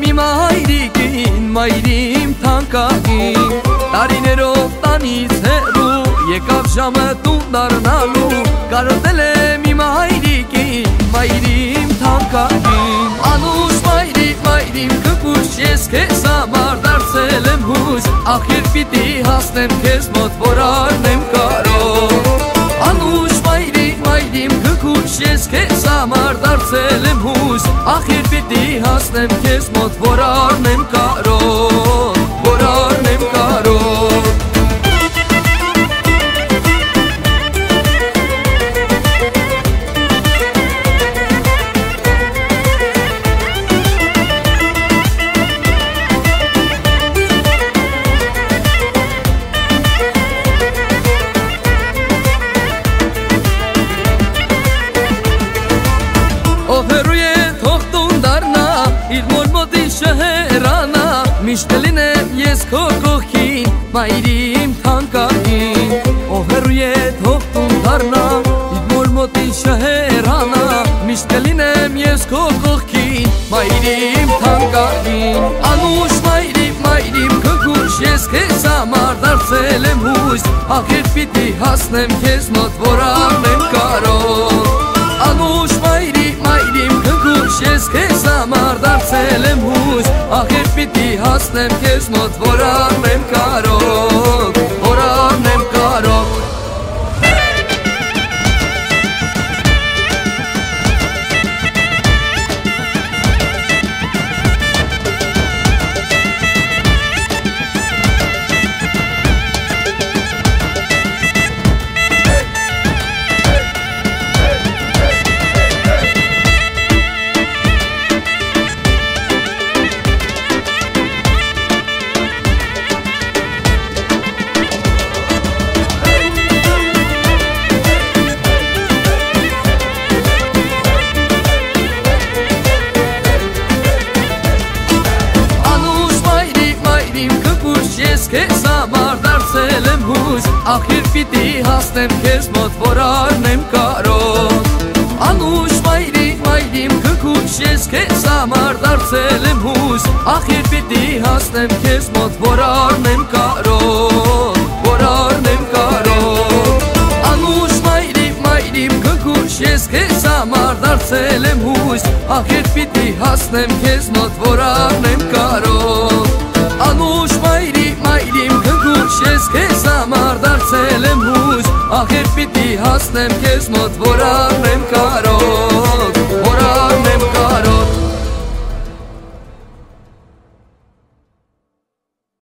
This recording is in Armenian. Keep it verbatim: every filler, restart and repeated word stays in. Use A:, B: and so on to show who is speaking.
A: իմ հայրիկին, մայրիմ թանկագին, տարիներով տանից հեռու, եկավ ժամը տուն դառնալու, կարոտել եմ իմ հայրիկին, մայրիմ թանկագին։ Անուշ մայրիկ, մայրիմ կկուշ, ես քեզ համար դարձել եմ հույս, ախիր պիտի հասնեմ քեզ մոտ, որ առնեմ կարոտ։ Անուշ մայրիկ, մայրիմ կկուշ, ես քեզ համար դարձել եմ հույս, ախիր պիտի հասնեմ քեզ մոտ, որ առնեմ կարոտ, որ առնեմ կարոտ։ Միշտ լինեմ ես քո կողքին, մայրիմ թանկագին, ով հեռու է թող տուն դառնա, իմ մոր մոտի շահերանա, միշտ լինեմ ես քո կողքին, մայրիմ թանկագին։ Անուշ մայրիմ, մայրիմ քգուշ, ես քեզ համար դարձել եմ հույս, ախիր պիտի հասնեմ քեզ մոտ, որ առնեմ կարոտ։ Անուշ մայրիմ, մայրիմ քգուշ, ես քեզ համար դարձել եմ հույս, ախիր պիտի հասնեմ քեզ մոտ, որ առնեմ կարոտ, որ առնեմ կարոտ։ Ես քեզ համար դարձել եմ հույս, ախիր պիտի հասնեմ քեզ մոտ, որ առնեմ կարոտ։ Անուշ մայրիկ, մայրիմ քգուշ, ես քեզ համար դարձել եմ հույս, ախիր պիտի հասնեմ քեզ մոտ, որ առնեմ կարոտ, որ առնեմ կարոտ։ Անուշ մայրիկ, մայրիմ քգուշ, ես քեզ համար դարձել եմ հույս, ախիր պիտի հասնեմ քեզ մոտ, որ առնեմ կարոտ։ Անուշ մայրիկ, մայրիմ քգուշ, ես քեզ համար դարձել եմ հույս, ախիր պիտի հասնեմ քեզ մոտ, որ առնեմ կարոտ։